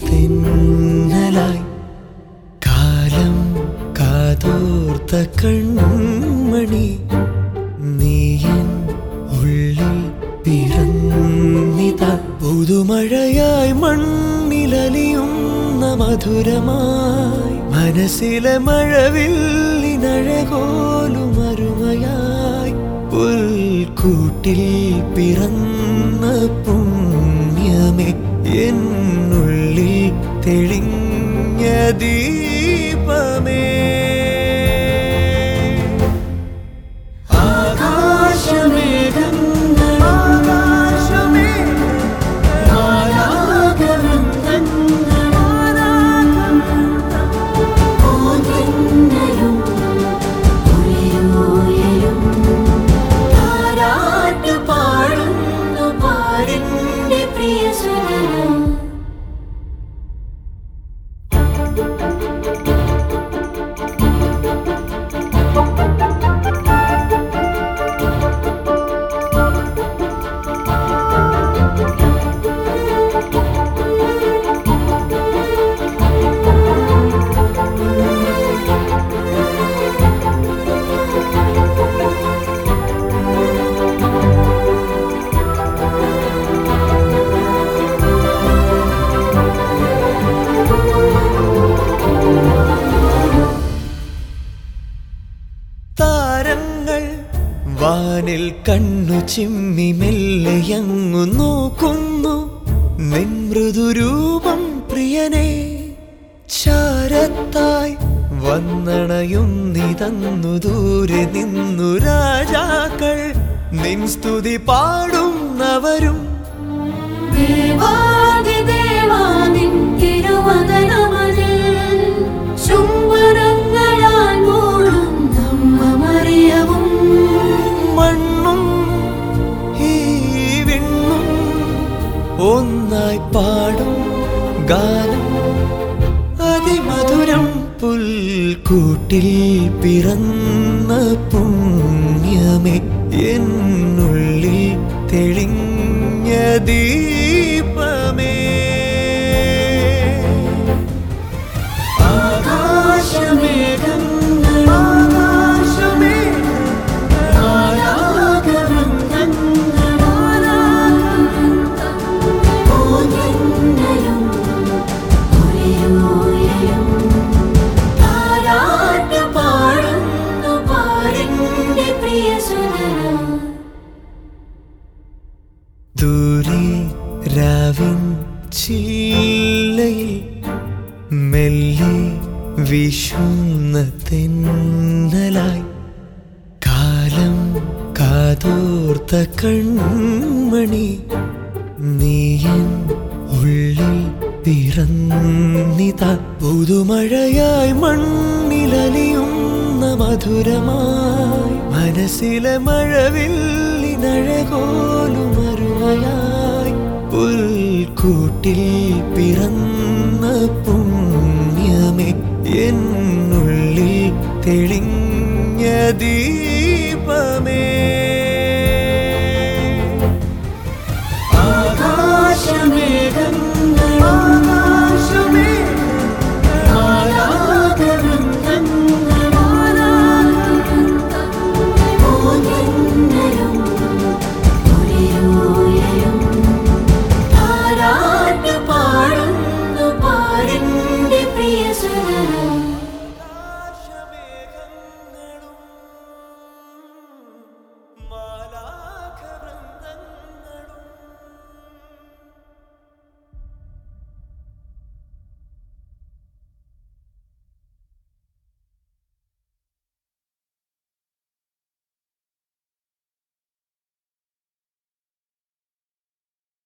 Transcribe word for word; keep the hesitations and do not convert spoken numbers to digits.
തെന്നലായി കാലം കാതോർത്ത കൺമണി നീയൻ ഉള്ളിൽ പിറന്നിതാ പുതുമഴയായി മണ്ണിലലിയുന്ന മധുരമായി മനസ്സിലെ മഴവില്ലിനഴകോലും അരുമയായി പുൽക്കൂട്ടിൽ പിറന്ന പുണ്യമേ എന്നുള്ളിൽ തെളിഞ്ഞ ദീപമേ വാനിൽ കണ്ണു ചിമ്മി മെല്ലെയങ്ങു നോക്കുന്നു നിൻ മൃദുരൂപം പ്രിയനെ ചാരത്തായി വന്നണയുന്നിതന്നു ദൂരെ നിന്നു രാജാക്കൾ നിൻ സ്തുതി പാടുന്നവരും ഒന്നായി പാടും ഗാനം അതിമധുരം പുൽക്കൂട്ടിൽ പിറന്ന പുണ്യമേ എന്നുള്ളിൽ തെളിഞ്ഞ ദീപമേ ദൂരെ രാവിൻ ചില്ലയിൽ മെല്ലെ വീശുന്ന തെന്നലായി കാലം കാതോർത്ത കൺമണി നീയൻ ഉള്ളിൽ പിറന്നിതാ പുതുമഴയായി മണ്ണിലലിയുന്ന മധുരമായി മനസ്സിലെ മഴവില്ലിനഴകോലും അരുമയായി പുൽക്കൂട്ടിൽ പിറന്ന പുണ്യമേ എന്നുള്ളിൽ തെളിഞ്ഞ ദീപമേ.